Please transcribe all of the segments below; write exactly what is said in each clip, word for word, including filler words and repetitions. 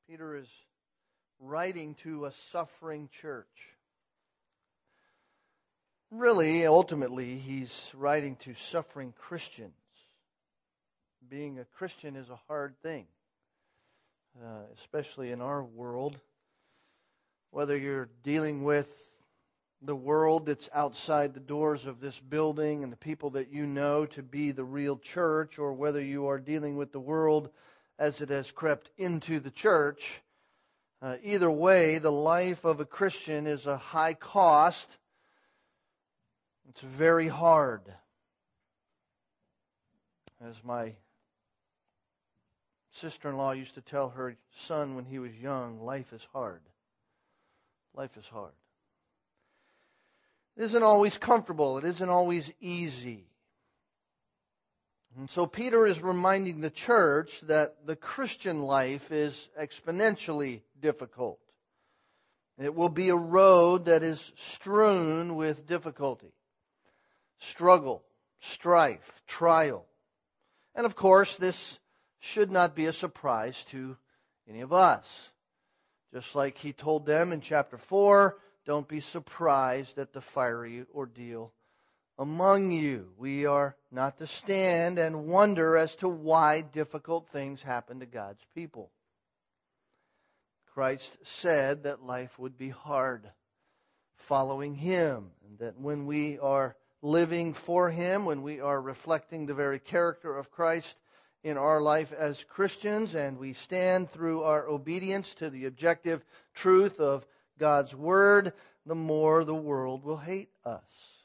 Peter is writing to a suffering church. Really, ultimately, he's writing to suffering Christians. Being a Christian is a hard thing, uh, especially in our world. Whether you're dealing with the world that's outside the doors of this building and the people that you know to be the real church, or whether you are dealing with the world as it has crept into the church, uh, either way, the life of a Christian is a high cost. It's very hard. As my sister-in-law used to tell her son when he was young, life is hard. Life is hard. It isn't always comfortable. It isn't always easy. And so Peter is reminding the church that the Christian life is exponentially difficult. It will be a road that is strewn with difficulty, struggle, strife, trial. And of course, this should not be a surprise to any of us. Just like he told them in chapter four, don't be surprised at the fiery ordeal among you. We are not to stand and wonder as to why difficult things happen to God's people. Christ said that life would be hard following Him, and that when we are living for Him, when we are reflecting the very character of Christ in our life as Christians, and we stand through our obedience to the objective truth of God's Word, the more the world will hate us.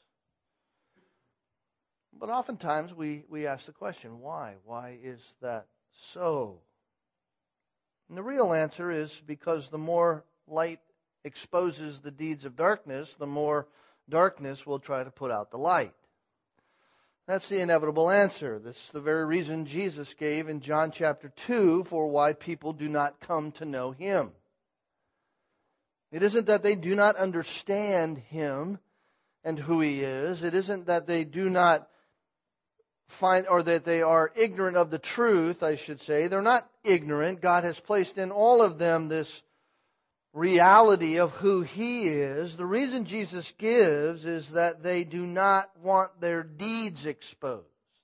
But oftentimes we, we ask the question, why? Why is that so? And the real answer is because the more light exposes the deeds of darkness, the more darkness will try to put out the light. That's the inevitable answer. This is the very reason Jesus gave in John chapter two for why people do not come to know Him. It isn't that they do not understand Him and who He is. It isn't that they do not find, or that they are ignorant of the truth, I should say. They're not ignorant. God has placed in all of them this reality of who He is. The reason Jesus gives is that they do not want their deeds exposed.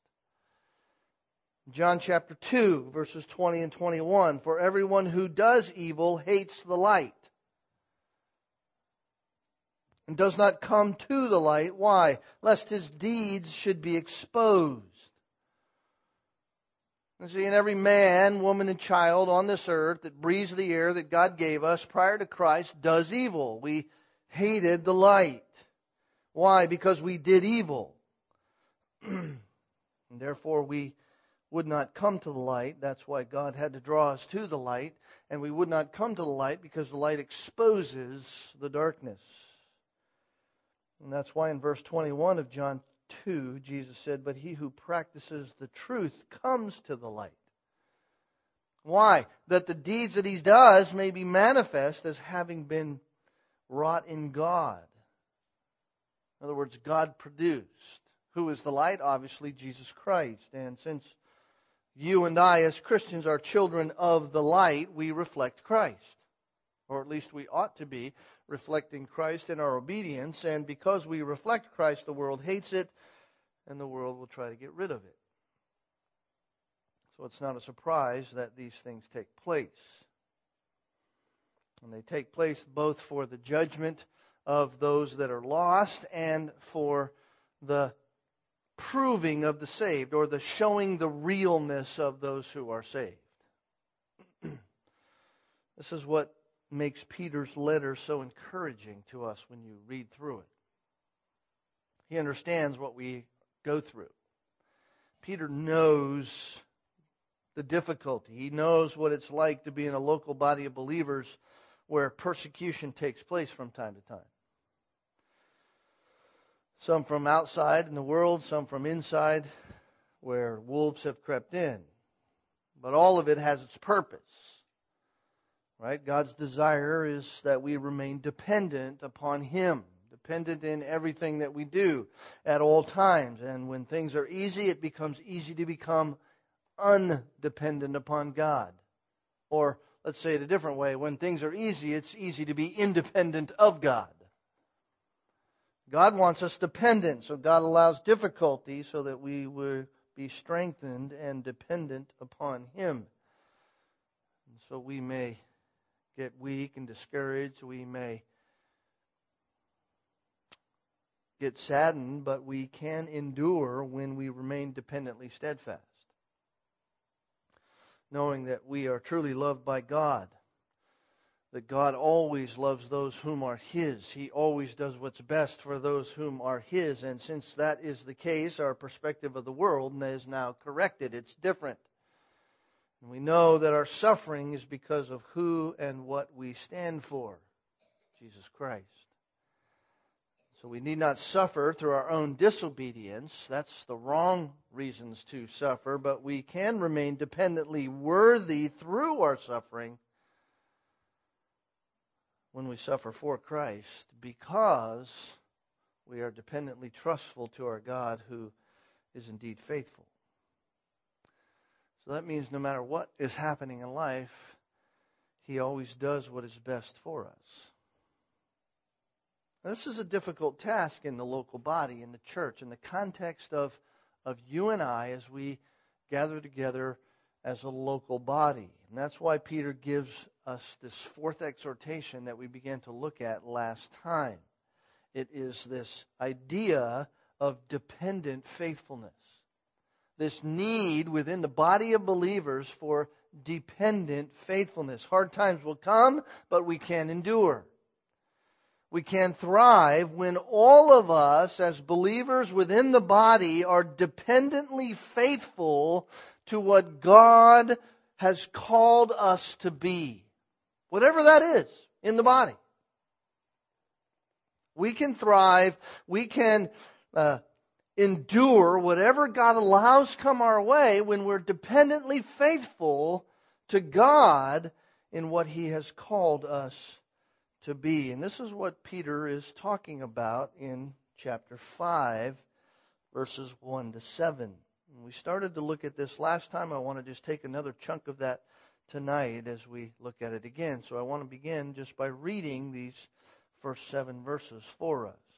John chapter two, verses twenty and twenty-one, for everyone who does evil hates the light and does not come to the light. Why? Lest his deeds should be exposed. You see, and every man, woman, and child on this earth that breathes the air that God gave us prior to Christ does evil. We hated the light. Why? Because we did evil. And therefore we would not come to the light. That's why God had to draw us to the light. And we would not come to the light because the light exposes the darkness. And that's why in verse twenty-one of John two, Jesus said, but he who practices the truth comes to the light. Why? That the deeds that he does may be manifest as having been wrought in God. In other words, God produced. Who is the light? Obviously, Jesus Christ. And since you and I as Christians are children of the light, we reflect Christ. Or at least we ought to be reflecting Christ in our obedience. And because we reflect Christ, the world hates it, and the world will try to get rid of it. So it's not a surprise that these things take place. And they take place both for the judgment of those that are lost and for the proving of the saved, or the showing the realness of those who are saved. This is what makes Peter's letter so encouraging to us when you read through it. He understands what we go through. Peter knows the difficulty. He knows what it's like to be in a local body of believers where persecution takes place from time to time. Some from outside in the world, some from inside where wolves have crept in. But all of it has its purpose. Right? God's desire is that we remain dependent upon Him, dependent in everything that we do at all times. And when things are easy, it becomes easy to become undependent upon God. Or let's say it a different way. When things are easy, it's easy to be independent of God. God wants us dependent, so God allows difficulty so that we will be strengthened and dependent upon Him. And so we may get weak and discouraged, we may get saddened, but we can endure when we remain dependently steadfast, knowing that we are truly loved by God, that God always loves those whom are His. He always does what's best for those whom are His. And since that is the case, our perspective of the world is now corrected. It's different. And we know that our suffering is because of who and what we stand for, Jesus Christ. So we need not suffer through our own disobedience. That's the wrong reasons to suffer. But we can remain dependently worthy through our suffering when we suffer for Christ, because we are dependently trustful to our God who is indeed faithful. So that means no matter what is happening in life, He always does what is best for us. Now, this is a difficult task in the local body, in the church, in the context of, of you and I as we gather together as a local body. And that's why Peter gives us this fourth exhortation that we began to look at last time. It is this idea of dependent faithfulness. This need within the body of believers for dependent faithfulness. Hard times will come, but we can endure. We can thrive when all of us as believers within the body are dependently faithful to what God has called us to be. Whatever that is in the body. We can thrive, we can uh, endure whatever God allows come our way when we're dependently faithful to God in what He has called us to be. And this is what Peter is talking about in chapter five, verses one to seven. And we started to look at this last time. I want to just take another chunk of that tonight as we look at it again. So I want to begin just by reading these first seven verses for us.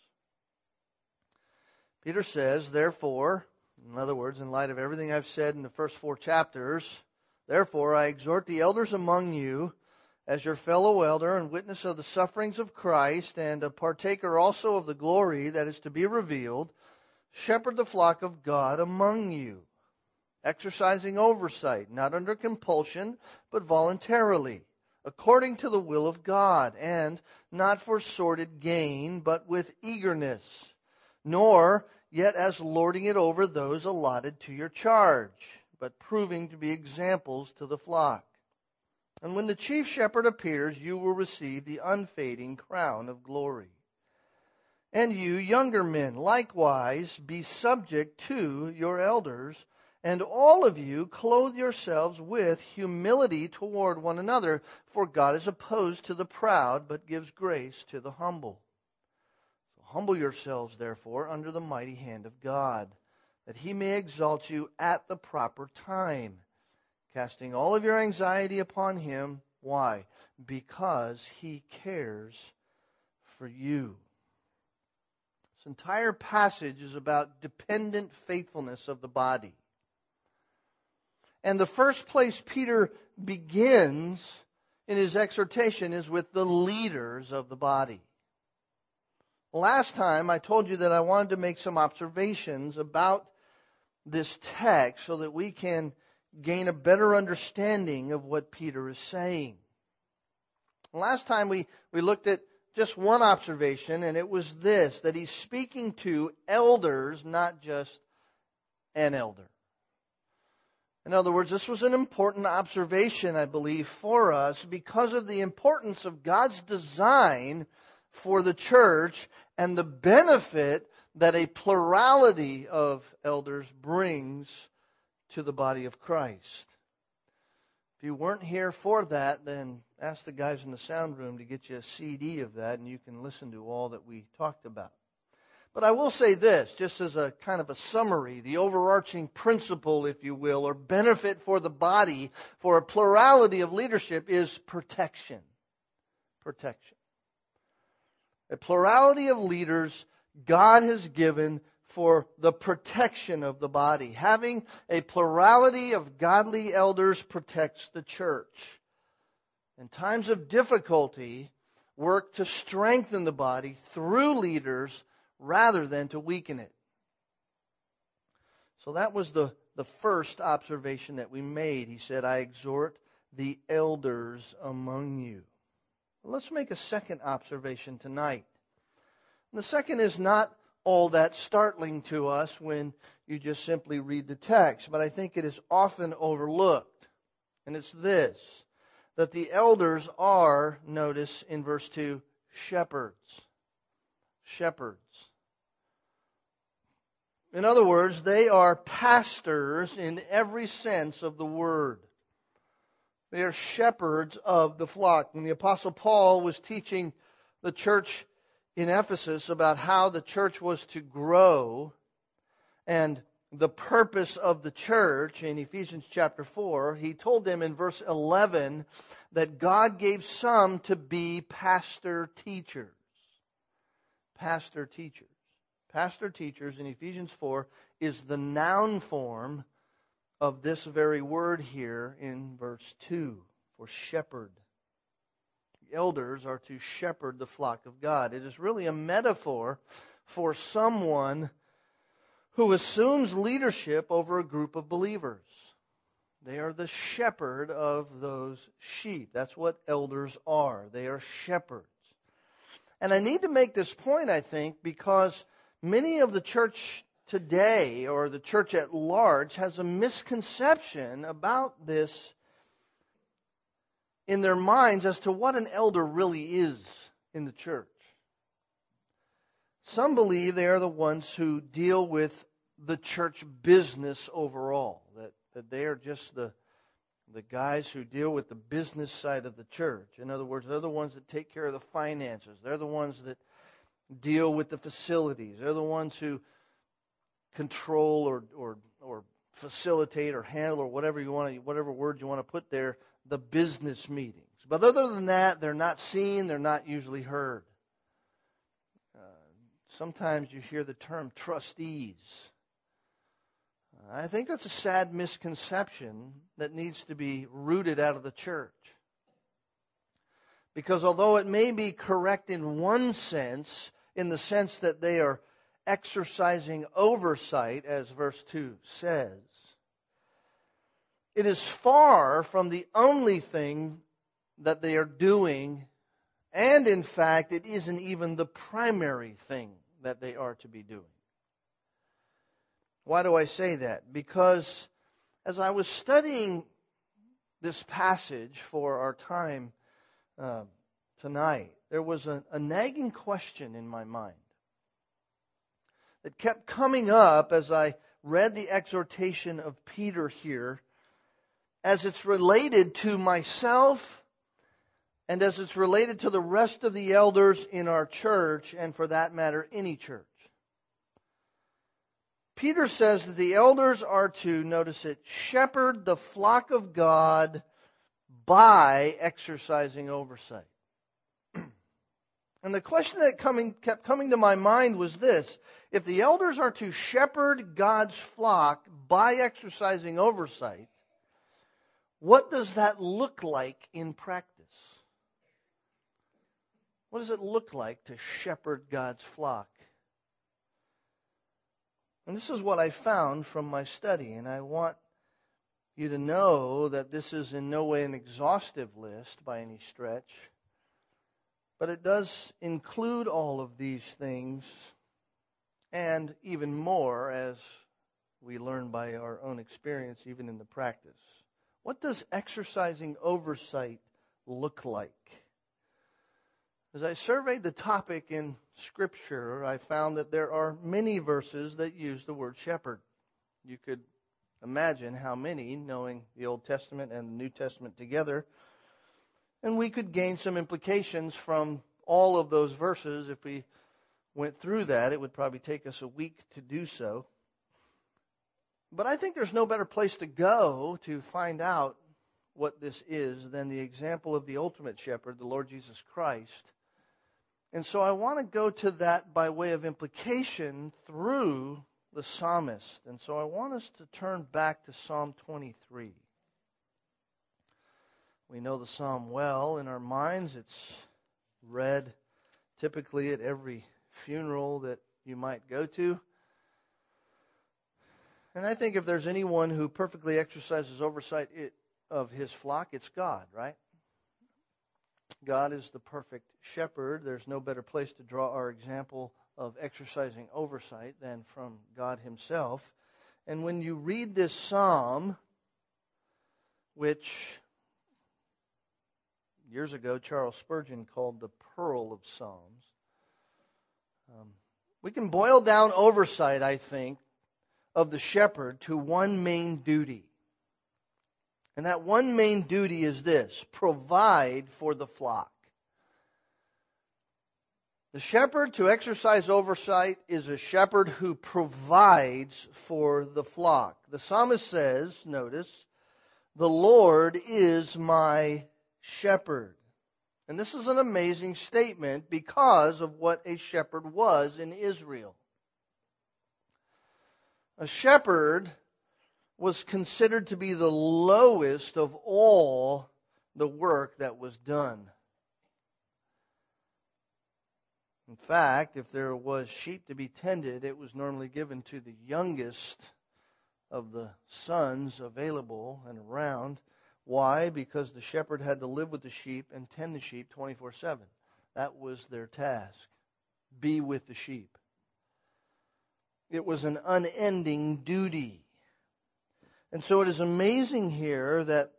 Peter says, therefore, in other words, in light of everything I've said in the first four chapters, therefore I exhort the elders among you, as your fellow elder and witness of the sufferings of Christ, and a partaker also of the glory that is to be revealed, shepherd the flock of God among you, exercising oversight, not under compulsion, but voluntarily, according to the will of God, and not for sordid gain, but with eagerness, nor yet as lording it over those allotted to your charge, but proving to be examples to the flock. And when the chief shepherd appears, you will receive the unfading crown of glory. And you, younger men, likewise be subject to your elders, and all of you clothe yourselves with humility toward one another, for God is opposed to the proud, but gives grace to the humble. So humble yourselves, therefore, under the mighty hand of God, that He may exalt you at the proper time, casting all of your anxiety upon Him. Why? Because He cares for you. This entire passage is about dependent faithfulness of the body. And the first place Peter begins in his exhortation is with the leaders of the body. Last time I told you that I wanted to make some observations about this text so that we can gain a better understanding of what Peter is saying. Last time we, we looked at just one observation, and it was this, that he's speaking to elders, not just an elder. In other words, this was an important observation, I believe, for us because of the importance of God's design for the church and the benefit that a plurality of elders brings to the body of Christ. If you weren't here for that, then ask the guys in the sound room to get you a C D of that, and you can listen to all that we talked about. But I will say this, just as a kind of a summary, the overarching principle, if you will, or benefit for the body for a plurality of leadership is protection. Protection. A plurality of leaders God has given for the protection of the body. Having a plurality of godly elders protects the church. In times of difficulty, work to strengthen the body through leaders rather than to weaken it. So that was the, the first observation that we made. He said, I exhort the elders among you. Let's make a second observation tonight. And the second is not all that startling to us when you just simply read the text, but I think it is often overlooked. And it's this, that the elders are, notice in verse two, shepherds. Shepherds. In other words, they are pastors in every sense of the word. They are shepherds of the flock. When the Apostle Paul was teaching the church in Ephesus about how the church was to grow and the purpose of the church in Ephesians chapter four, he told them in verse eleven that God gave some to be pastor teachers. Pastor teachers. Pastor teachers in Ephesians four is the noun form of this very word here in verse two, for shepherd. The elders are to shepherd the flock of God. It is really a metaphor for someone who assumes leadership over a group of believers. They are the shepherd of those sheep. That's what elders are. They are shepherds. And I need to make this point, I think, because many of the church today, or the church at large, has a misconception about this in their minds as to what an elder really is in the church. Some believe they are the ones who deal with the church business overall, that, that they are just the, the guys who deal with the business side of the church. In other words, they're the ones that take care of the finances. They're the ones that deal with the facilities. They're the ones who control or or or facilitate or handle or whatever you want to, whatever word you want to put there, the business meetings. But other than that, they're not seen, they're not usually heard. Uh, sometimes you hear the term trustees. I think that's a sad misconception that needs to be rooted out of the church. Because although it may be correct in one sense, in the sense that they are exercising oversight, as verse two says, it is far from the only thing that they are doing, and in fact, it isn't even the primary thing that they are to be doing. Why do I say that? Because as I was studying this passage for our time uh, tonight, there was a, a nagging question in my mind that kept coming up as I read the exhortation of Peter here, as it's related to myself and as it's related to the rest of the elders in our church, and for that matter, any church. Peter says that the elders are to, notice it, shepherd the flock of God by exercising oversight. And the question that coming, kept coming to my mind was this: if the elders are to shepherd God's flock by exercising oversight, what does that look like in practice? What does it look like to shepherd God's flock? And this is what I found from my study, and I want you to know that this is in no way an exhaustive list by any stretch, but it does include all of these things and even more, as we learn by our own experience, even in the practice. What does exercising oversight look like? As I surveyed the topic in Scripture, I found that there are many verses that use the word shepherd. You could imagine how many, knowing the Old Testament and the New Testament together, and we could gain some implications from all of those verses if we went through that. It would probably take us a week to do so. But I think there's no better place to go to find out what this is than the example of the ultimate shepherd, the Lord Jesus Christ. And so I want to go to that by way of implication through the psalmist. And so I want us to turn back to Psalm twenty-three. We know the psalm well in our minds. It's read typically at every funeral that you might go to. And I think if there's anyone who perfectly exercises oversight of his flock, it's God, right? God is the perfect shepherd. There's no better place to draw our example of exercising oversight than from God himself. And when you read this psalm, which years ago Charles Spurgeon called the Pearl of Psalms, um, we can boil down oversight, I think, of the shepherd to one main duty. And that one main duty is this: provide for the flock. The shepherd to exercise oversight is a shepherd who provides for the flock. The psalmist says, notice, the Lord is my shepherd. And this is an amazing statement because of what a shepherd was in Israel. A shepherd was considered to be the lowest of all the work that was done. In fact, if there was sheep to be tended, it was normally given to the youngest of the sons available and around. Why? Because the shepherd had to live with the sheep and tend the sheep twenty-four seven. That was their task. Be with the sheep. It was an unending duty. And so it is amazing here that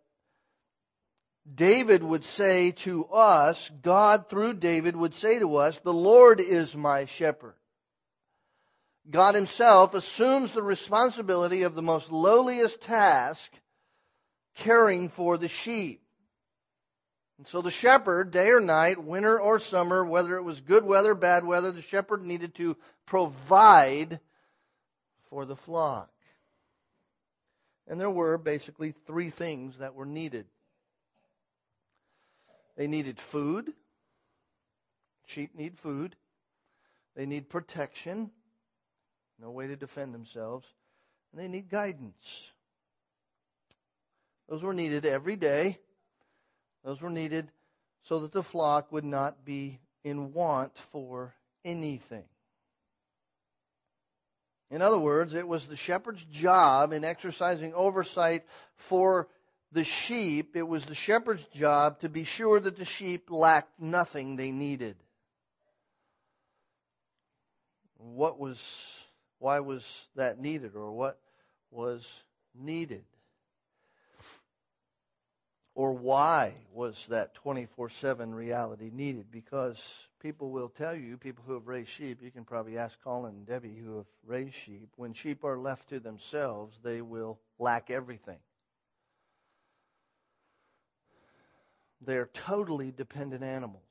David would say to us, God through David would say to us, the Lord is my shepherd. God himself assumes the responsibility of the most lowliest task, caring for the sheep. And so the shepherd, day or night, winter or summer, whether it was good weather, bad weather, the shepherd needed to provide for the flock. And there were basically three things that were needed. They needed food. Sheep need food. They need protection. No way to defend themselves. And they need guidance. Those were needed every day. Those were needed so that the flock would not be in want for anything. In other words, it was the shepherd's job in exercising oversight for the sheep. It was the shepherd's job to be sure that the sheep lacked nothing they needed. What was, why was that needed, or what was needed? Or why was that twenty-four seven reality needed? Because people will tell you, people who have raised sheep, you can probably ask Colin and Debbie who have raised sheep, when sheep are left to themselves, they will lack everything. They are totally dependent animals.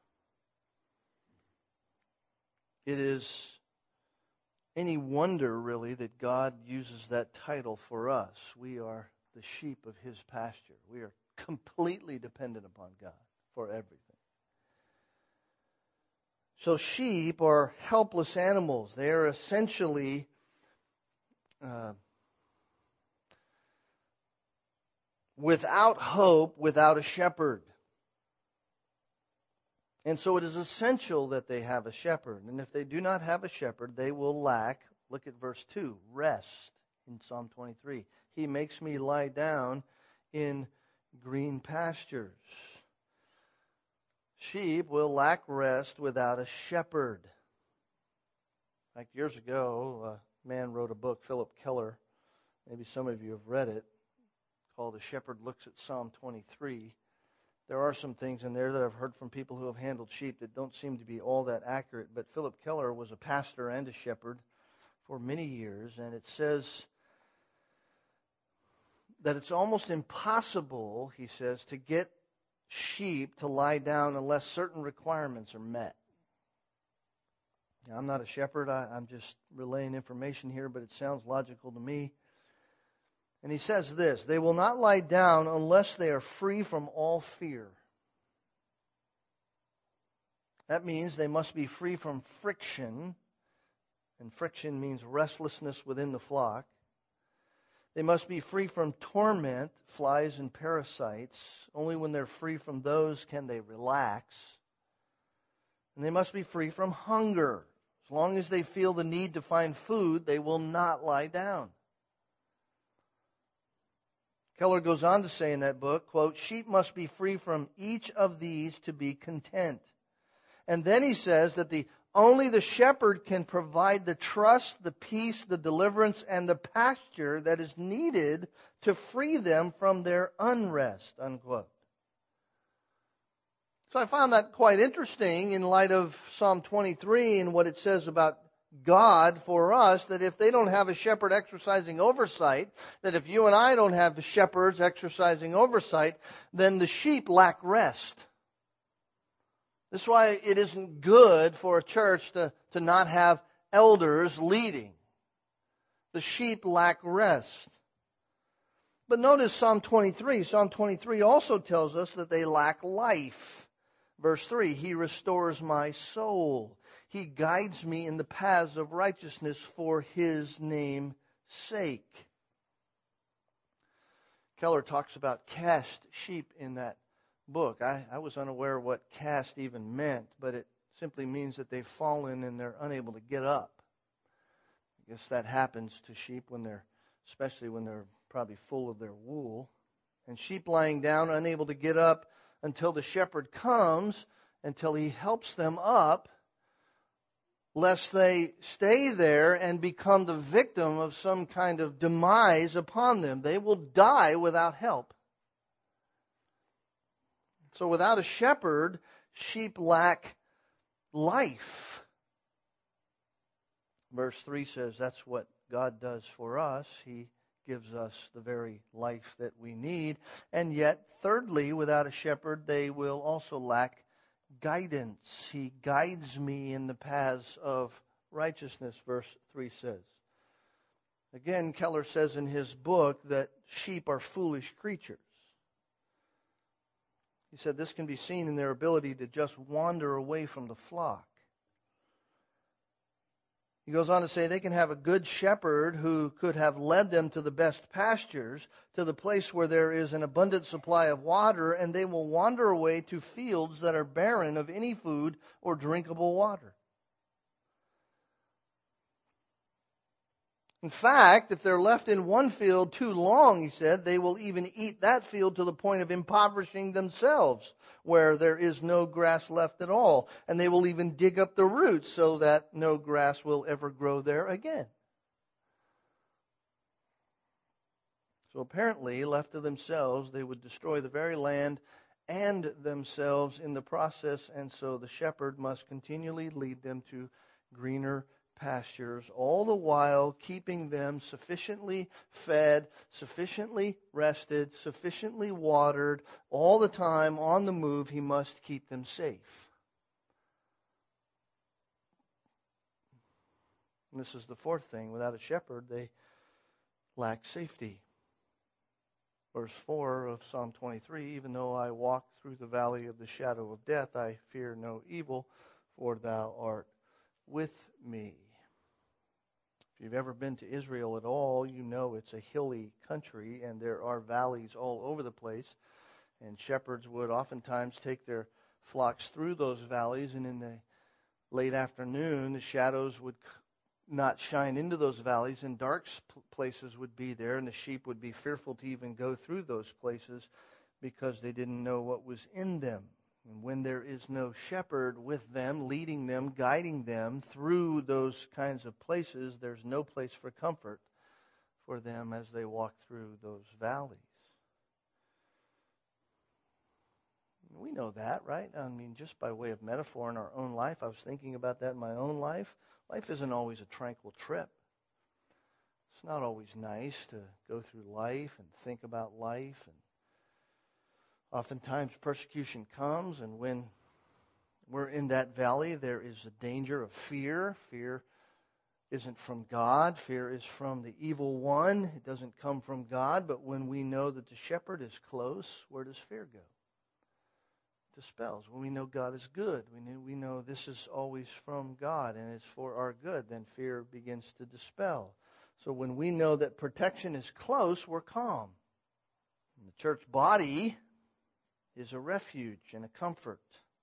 It is any wonder, really, that God uses that title for us. We are the sheep of his pasture. We are completely dependent upon God for everything. So sheep are helpless animals. They are essentially uh, without hope, without a shepherd. And so it is essential that they have a shepherd. And if they do not have a shepherd, they will lack, look at verse two, rest in Psalm twenty-three. He makes me lie down in green pastures. Sheep will lack rest without a shepherd. Like years ago, a man wrote a book, Philip Keller. Maybe some of you have read it, called A Shepherd Looks at Psalm twenty-three. There are some things in there that I've heard from people who have handled sheep that don't seem to be all that accurate. But Philip Keller was a pastor and a shepherd for many years, and it says that it's almost impossible, he says, to get sheep to lie down unless certain requirements are met. Now, I'm not a shepherd. I, I'm just relaying information here, but it sounds logical to me. And he says this, they will not lie down unless they are free from all fear. That means they must be free from friction, and friction means restlessness within the flock. They must be free from torment, flies and parasites. Only when they're free from those can they relax. And they must be free from hunger. As long as they feel the need to find food, they will not lie down. Keller goes on to say in that book, quote, sheep must be free from each of these to be content. And then he says that the only the shepherd can provide the trust, the peace, the deliverance, and the pasture that is needed to free them from their unrest, unquote. So I found that quite interesting in light of Psalm twenty-three and what it says about God for us, that if they don't have a shepherd exercising oversight, that if you and I don't have the shepherds exercising oversight, then the sheep lack rest. This is why it isn't good for a church to, to not have elders leading. The sheep lack rest. But notice Psalm twenty-three. Psalm twenty-three also tells us that they lack life. Verse three, he restores my soul. He guides me in the paths of righteousness for his name's sake. Keller talks about cast sheep in that book. I, I was unaware what cast even meant, but it simply means that they've fallen and they're unable to get up. I guess that happens to sheep when they're, especially when they're probably full of their wool. And sheep lying down, unable to get up until the shepherd comes, until he helps them up, lest they stay there and become the victim of some kind of demise upon them. They will die without help. So without a shepherd, sheep lack life. Verse three says that's what God does for us. He gives us the very life that we need. And yet, thirdly, without a shepherd, they will also lack guidance. He guides me in the paths of righteousness, verse three says. Again, Keller says in his book that sheep are foolish creatures. He said this can be seen in their ability to just wander away from the flock. He goes on to say they can have a good shepherd who could have led them to the best pastures, to the place where there is an abundant supply of water, and they will wander away to fields that are barren of any food or drinkable water. In fact, if they're left in one field too long, he said, they will even eat that field to the point of impoverishing themselves, where there is no grass left at all. And they will even dig up the roots so that no grass will ever grow there again. So apparently, left to themselves, they would destroy the very land and themselves in the process. And so the shepherd must continually lead them to greener pastures, all the while keeping them sufficiently fed, sufficiently rested, sufficiently watered, all the time on the move. He must keep them safe. And this is the fourth thing. Without a shepherd, they lack safety. Verse four of Psalm twenty-three, even though I walk through the valley of the shadow of death, I fear no evil, for thou art with me. If you've ever been to Israel at all, you know it's a hilly country and there are valleys all over the place. And shepherds would oftentimes take their flocks through those valleys, and in the late afternoon, the shadows would not shine into those valleys, and dark places would be there, and the sheep would be fearful to even go through those places because they didn't know what was in them. And when there is no shepherd with them, leading them, guiding them through those kinds of places, there's no place for comfort for them as they walk through those valleys. We know that, right? I mean, just by way of metaphor in our own life, I was thinking about that in my own life. Life isn't always a tranquil trip. It's not always nice to go through life and think about life, and oftentimes persecution comes, and when we're in that valley, there is a danger of fear. Fear isn't from God. Fear is from the evil one. It doesn't come from God. But when we know that the shepherd is close, where does fear go? It dispels. When we know God is good, we know, we know this is always from God and it's for our good, then fear begins to dispel. So when we know that protection is close, we're calm. And the church body is a refuge and a comfort.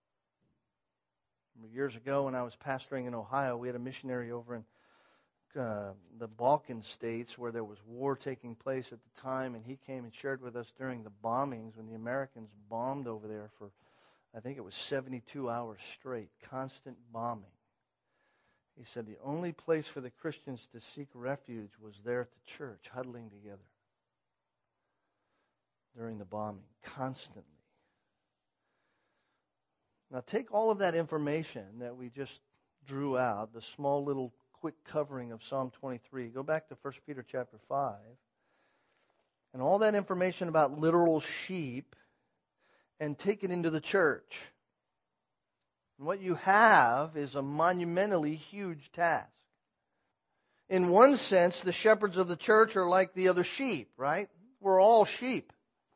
Years ago when I was pastoring in Ohio, we had a missionary over in uh, the Balkan states where there was war taking place at the time, and he came and shared with us during the bombings when the Americans bombed over there for, I think it was seventy-two hours straight, constant bombing. He said the only place for the Christians to seek refuge was there at the church, huddling together during the bombing, constantly. Now take all of that information that we just drew out, the small little quick covering of Psalm twenty-three. Go back to First Peter chapter five. And all that information about literal sheep and take it into the church. And what you have is a monumentally huge task. In one sense, the shepherds of the church are like the other sheep, right? We're all sheep.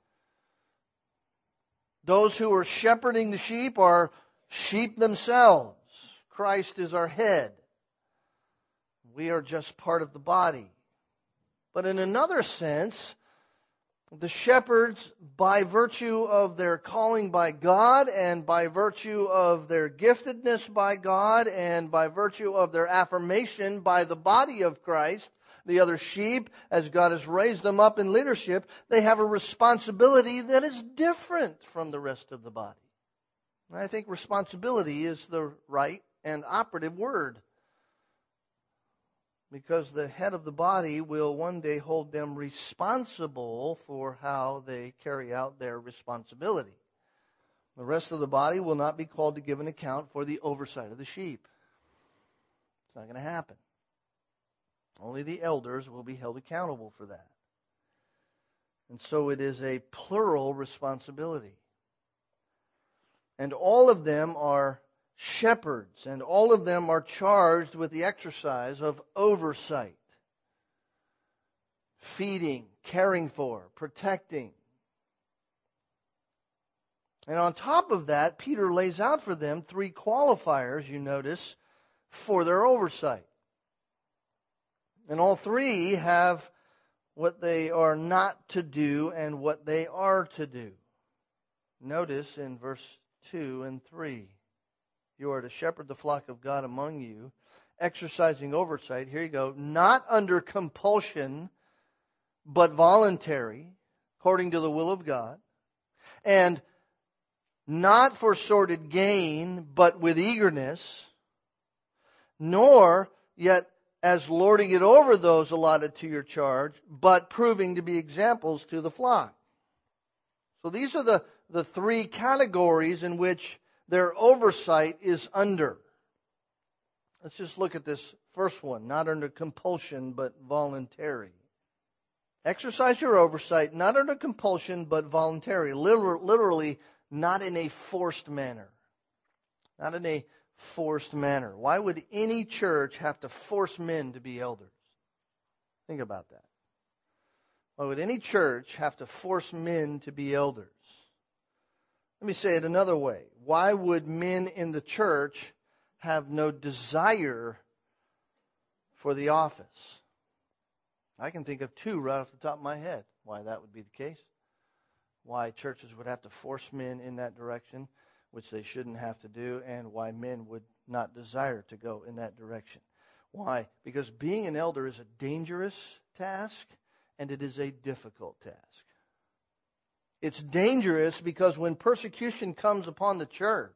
Those who are shepherding the sheep are sheep themselves. Christ is our head. We are just part of the body. But in another sense, the shepherds, by virtue of their calling by God and by virtue of their giftedness by God and by virtue of their affirmation by the body of Christ, the other sheep, as God has raised them up in leadership, they have a responsibility that is different from the rest of the body. And I think responsibility is the right and operative word. Because the head of the body will one day hold them responsible for how they carry out their responsibility. The rest of the body will not be called to give an account for the oversight of the sheep. It's not going to happen. Only the elders will be held accountable for that. And so it is a plural responsibility. And all of them are shepherds, and all of them are charged with the exercise of oversight. Feeding, caring for, protecting. And on top of that, Peter lays out for them three qualifiers, you notice, for their oversight. And all three have what they are not to do and what they are to do. Notice in verse two and three. You are to shepherd the flock of God among you, exercising oversight. Here you go. Not under compulsion, but voluntary, according to the will of God. And not for sordid gain, but with eagerness. Nor yet as lording it over those allotted to your charge, but proving to be examples to the flock. So these are the, the three categories in which their oversight is under. Let's just look at this first one. Not under compulsion, but voluntary. Exercise your oversight, not under compulsion, but voluntary. Liter- literally, not in a forced manner. Not in a forced manner. Why would any church have to force men to be elders? Think about that. Why would any church have to force men to be elders? Let me say it another way. Why would men in the church have no desire for the office? I can think of two right off the top of my head why that would be the case. Why churches would have to force men in that direction, which they shouldn't have to do, and why men would not desire to go in that direction. Why? Because being an elder is a dangerous task, and it is a difficult task. It's dangerous because when persecution comes upon the church,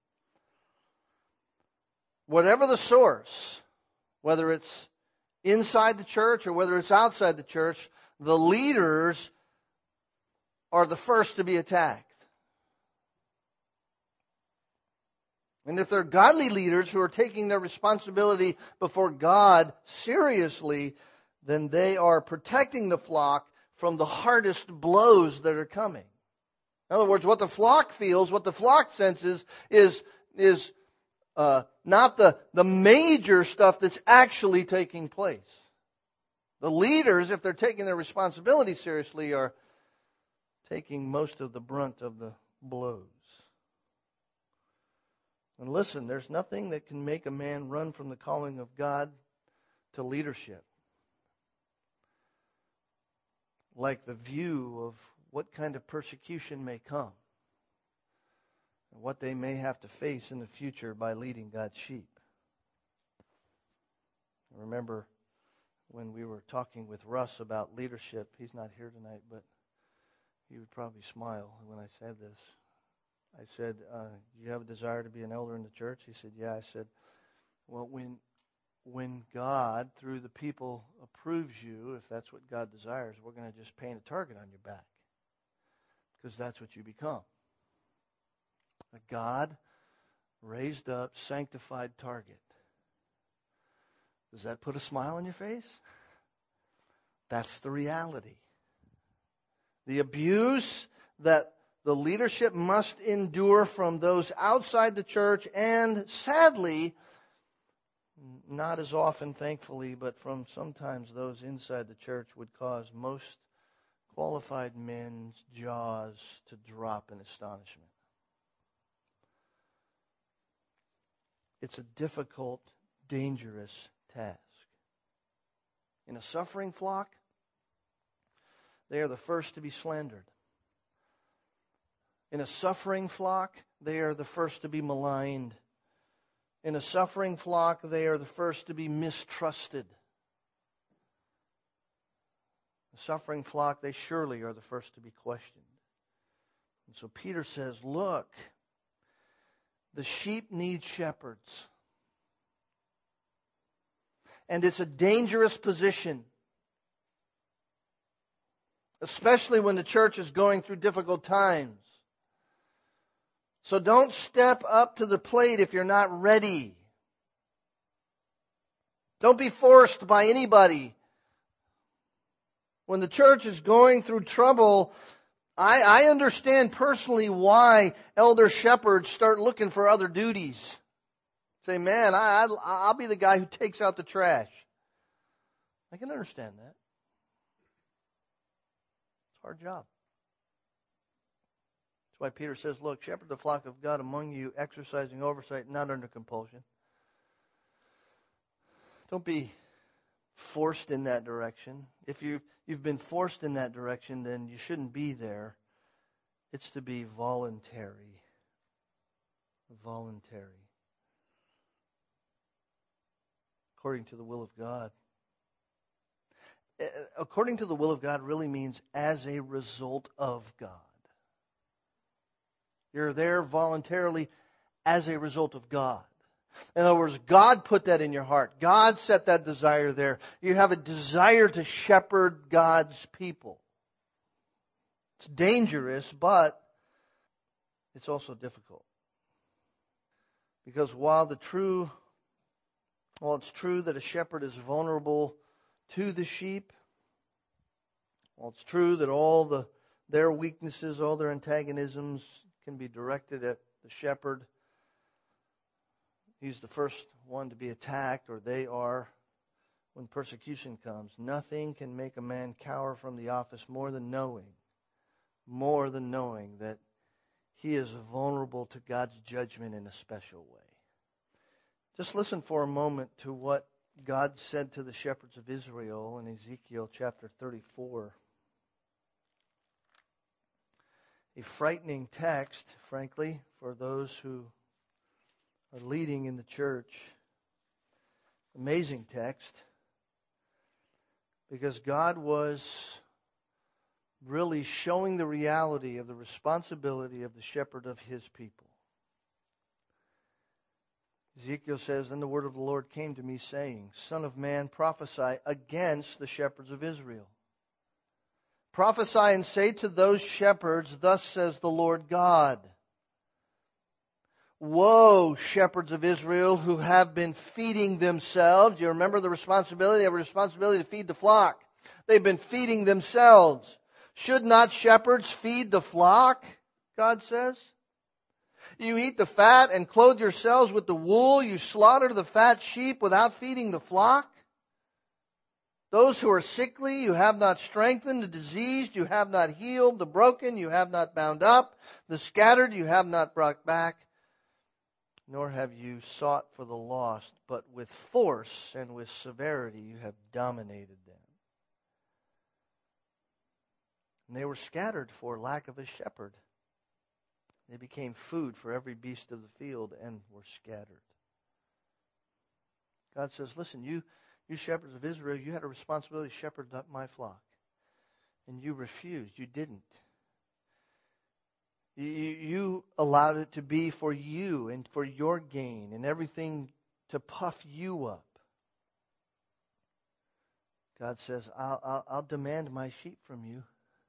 whatever the source, whether it's inside the church or whether it's outside the church, the leaders are the first to be attacked. And if they're godly leaders who are taking their responsibility before God seriously, then they are protecting the flock from the hardest blows that are coming. In other words, what the flock feels, what the flock senses is is uh, not the, the major stuff that's actually taking place. The leaders, if they're taking their responsibility seriously, are taking most of the brunt of the blows. And listen, there's nothing that can make a man run from the calling of God to leadership like the view of what kind of persecution may come and what they may have to face in the future by leading God's sheep. I remember when we were talking with Russ about leadership. He's not here tonight, but he would probably smile when I said this. I said, uh, do you have a desire to be an elder in the church? He said, yeah. I said, well, when when God, through the people, approves you, if that's what God desires, we're going to just paint a target on your back. Because that's what you become. A God raised up, sanctified target. Does that put a smile on your face? That's the reality. The abuse that the leadership must endure from those outside the church, and sadly, not as often, thankfully, but from sometimes those inside the church, would cause most qualified men's jaws to drop in astonishment. It's a difficult, dangerous task. In a suffering flock, they are the first to be slandered. In a suffering flock, they are the first to be maligned. In a suffering flock, they are the first to be mistrusted. The suffering flock, they surely are the first to be questioned. And so Peter says, look, the sheep need shepherds. And it's a dangerous position, especially when the church is going through difficult times. So don't step up to the plate if you're not ready. Don't be forced by anybody. When the church is going through trouble, I, I understand personally why elder shepherds start looking for other duties. Say, man, I, I'll be the guy who takes out the trash. I can understand that. It's a hard job. That's why Peter says, look, shepherd the flock of God among you, exercising oversight, not under compulsion. Don't be forced in that direction. If you've, you've been forced in that direction, then you shouldn't be there. It's to be voluntary. Voluntary. According to the will of God. According to the will of God really means as a result of God. You're there voluntarily as a result of God. In other words, God put that in your heart. God set that desire there. You have a desire to shepherd God's people. It's dangerous, but it's also difficult. Because while the true, while it's true that a shepherd is vulnerable to the sheep, while it's true that all the their weaknesses, all their antagonisms can be directed at the shepherd, he's the first one to be attacked, or they are, when persecution comes. Nothing can make a man cower from the office more than knowing, more than knowing that he is vulnerable to God's judgment in a special way. Just listen for a moment to what God said to the shepherds of Israel in Ezekiel chapter thirty-four. A frightening text, frankly, for those who are leading in the church. Amazing text. Because God was really showing the reality of the responsibility of the shepherd of His people. Ezekiel says, then the word of the Lord came to me, saying, Son of man, prophesy against the shepherds of Israel. Prophesy and say to those shepherds, thus says the Lord God. Woe, shepherds of Israel, who have been feeding themselves. You remember the responsibility? They have a responsibility to feed the flock. They've been feeding themselves. Should not shepherds feed the flock? God says. You eat the fat and clothe yourselves with the wool. You slaughter the fat sheep without feeding the flock. Those who are sickly you have not strengthened, the diseased you have not healed, the broken you have not bound up, the scattered you have not brought back, nor have you sought for the lost, but with force and with severity you have dominated them. And they were scattered for lack of a shepherd. They became food for every beast of the field and were scattered. God says, listen, you, you shepherds of Israel, you had a responsibility to shepherd my flock. And you refused. You didn't. You, you allowed it to be for you and for your gain and everything to puff you up. God says, I'll, I'll, I'll demand my sheep from you.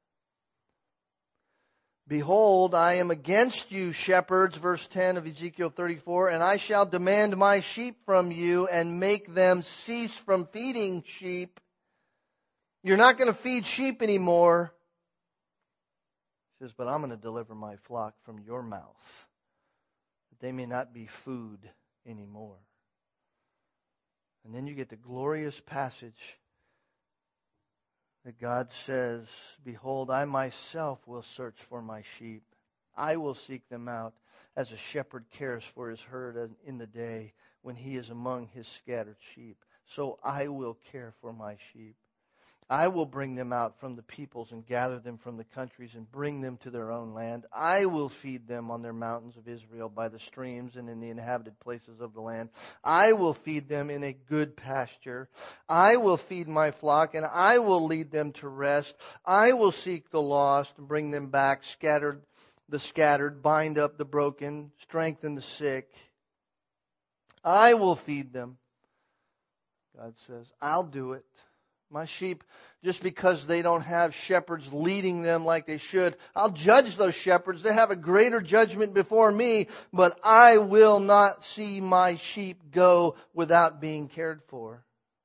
Behold, I am against you, shepherds, verse ten of Ezekiel thirty-four, and I shall demand my sheep from you and make them cease from feeding sheep. You're not going to feed sheep anymore. He says, but I'm going to deliver my flock from your mouth, that they may not be food anymore. And then you get the glorious passage that God says, behold, I myself will search for my sheep. I will seek them out as a shepherd cares for his herd in the day when he is among his scattered sheep. So I will care for my sheep. I will bring them out from the peoples and gather them from the countries and bring them to their own land. I will feed them on their mountains of Israel by the streams and in the inhabited places of the land. I will feed them in a good pasture. I will feed my flock and I will lead them to rest. I will seek the lost and bring them back, scattered the scattered, bind up the broken, strengthen the sick. I will feed them. God says, I'll do it. My sheep, just because they don't have shepherds leading them like they should, I'll judge those shepherds. They have a greater judgment before me, but I will not see my sheep go without being cared for.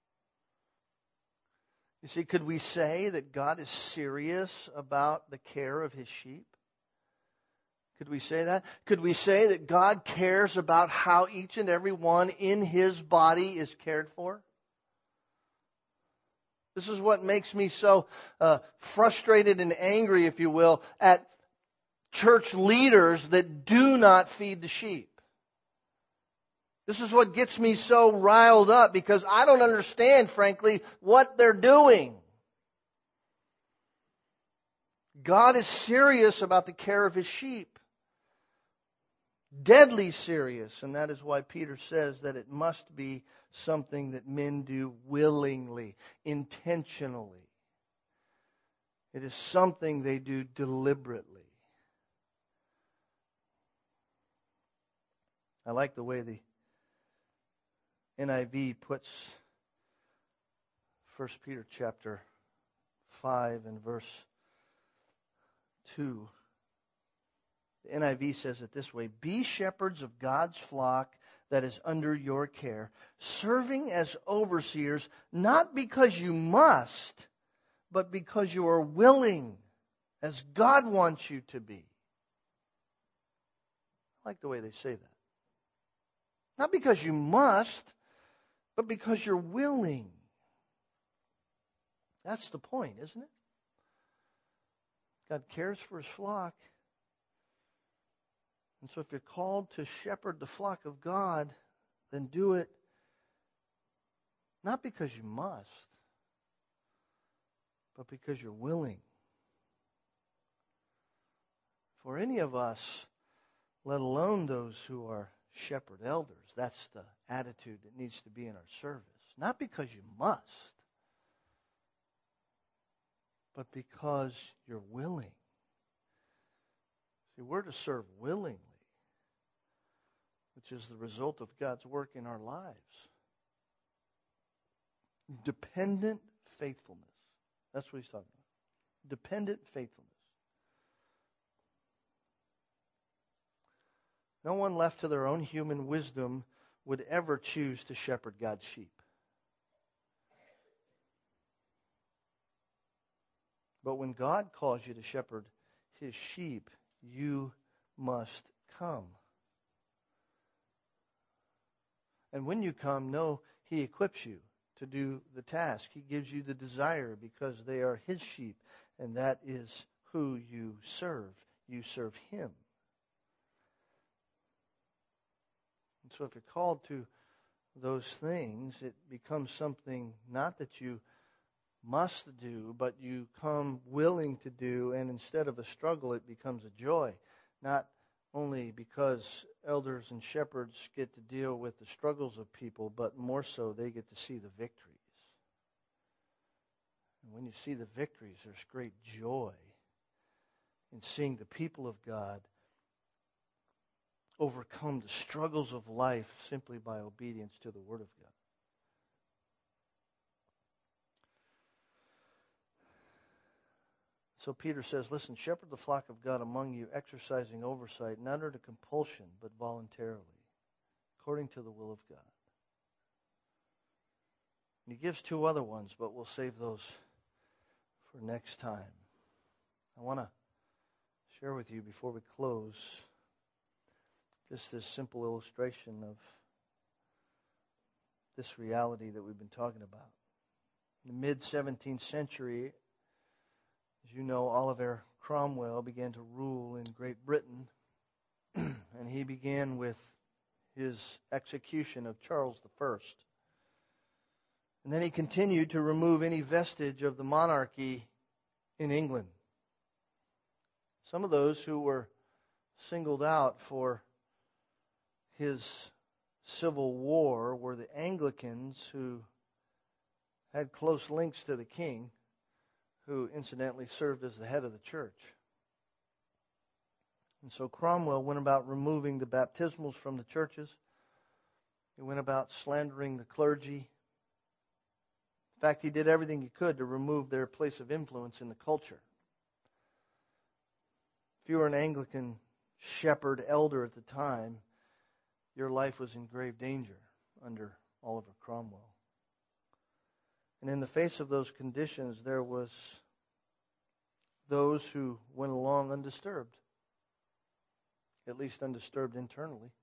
You see, could we say that God is serious about the care of His sheep? Could we say that? Could we say that God cares about how each and every one in His body is cared for? This is what makes me so uh, frustrated and angry, if you will, at church leaders that do not feed the sheep. This is what gets me so riled up because I don't understand, frankly, what they're doing. God is serious about the care of His sheep. Deadly serious, and that is why Peter says that it must be something that men do willingly, intentionally. It is something they do deliberately. I like the way the N I V puts First Peter chapter five and verse two. The N I V says it this way, be shepherds of God's flock that is under your care, serving as overseers, not because you must, but because you are willing, as God wants you to be. I like the way they say that. Not because you must, but because you're willing. That's the point, isn't it? God cares for His flock. And so if you're called to shepherd the flock of God, then do it not because you must, but because you're willing. For any of us, let alone those who are shepherd elders, that's the attitude that needs to be in our service. Not because you must, but because you're willing. See, we're to serve willingly, which is the result of God's work in our lives. Dependent faithfulness. That's what he's talking about. Dependent faithfulness. No one left to their own human wisdom would ever choose to shepherd God's sheep. But when God calls you to shepherd His sheep, you must come. And when you come, know He equips you to do the task. He gives you the desire because they are His sheep, and that is who you serve. You serve Him. And so if you're called to those things, it becomes something not that you must do, but you come willing to do, and instead of a struggle, it becomes a joy. Not only because elders and shepherds get to deal with the struggles of people, but more so they get to see the victories. And when you see the victories, there's great joy in seeing the people of God overcome the struggles of life simply by obedience to the Word of God. So Peter says, listen, shepherd the flock of God among you, exercising oversight, not under compulsion, but voluntarily, according to the will of God. And he gives two other ones, but we'll save those for next time. I want to share with you before we close just this simple illustration of this reality that we've been talking about. In the mid-seventeenth century, as you know, Oliver Cromwell began to rule in Great Britain, and he began with his execution of Charles the First. And then he continued to remove any vestige of the monarchy in England. Some of those who were singled out for his civil war were the Anglicans, who had close links to the king, who incidentally served as the head of the church. And so Cromwell went about removing the baptismals from the churches. He went about slandering the clergy. In fact, he did everything he could to remove their place of influence in the culture. If you were an Anglican shepherd elder at the time, your life was in grave danger under Oliver Cromwell. And in the face of those conditions, there was those who went along undisturbed, at least undisturbed internally.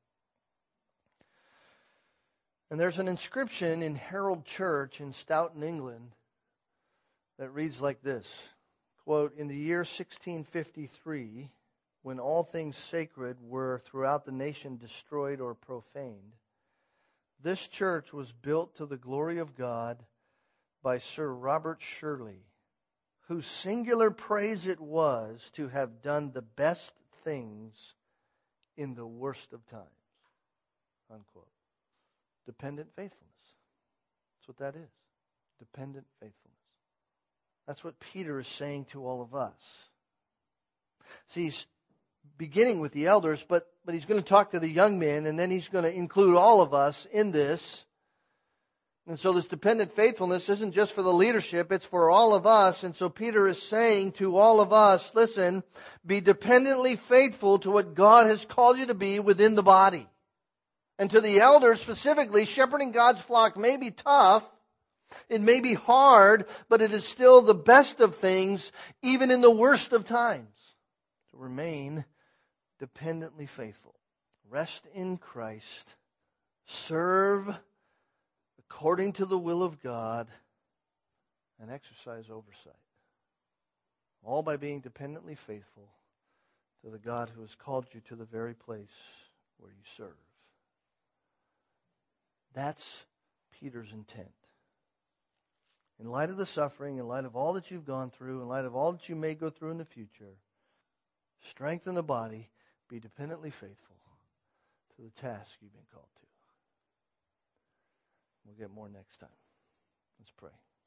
And there's an inscription in Herald Church in Stoughton, England, that reads like this, quote, in the year sixteen fifty-three, when all things sacred were throughout the nation destroyed or profaned, this church was built to the glory of God by Sir Robert Shirley, whose singular praise it was to have done the best things in the worst of times. Unquote. Dependent faithfulness. That's what that is. Dependent faithfulness. That's what Peter is saying to all of us. See, he's beginning with the elders, but, but he's going to talk to the young men, and then he's going to include all of us in this. And so this dependent faithfulness isn't just for the leadership, it's for all of us. And so Peter is saying to all of us, listen, be dependently faithful to what God has called you to be within the body. And to the elders specifically, shepherding God's flock may be tough, it may be hard, but it is still the best of things, even in the worst of times. To remain dependently faithful. Rest in Christ. Serve according to the will of God, and exercise oversight. All by being dependently faithful to the God who has called you to the very place where you serve. That's Peter's intent. In light of the suffering, in light of all that you've gone through, in light of all that you may go through in the future, strengthen the body, be dependently faithful to the task you've been called to. We'll get more next time. Let's pray.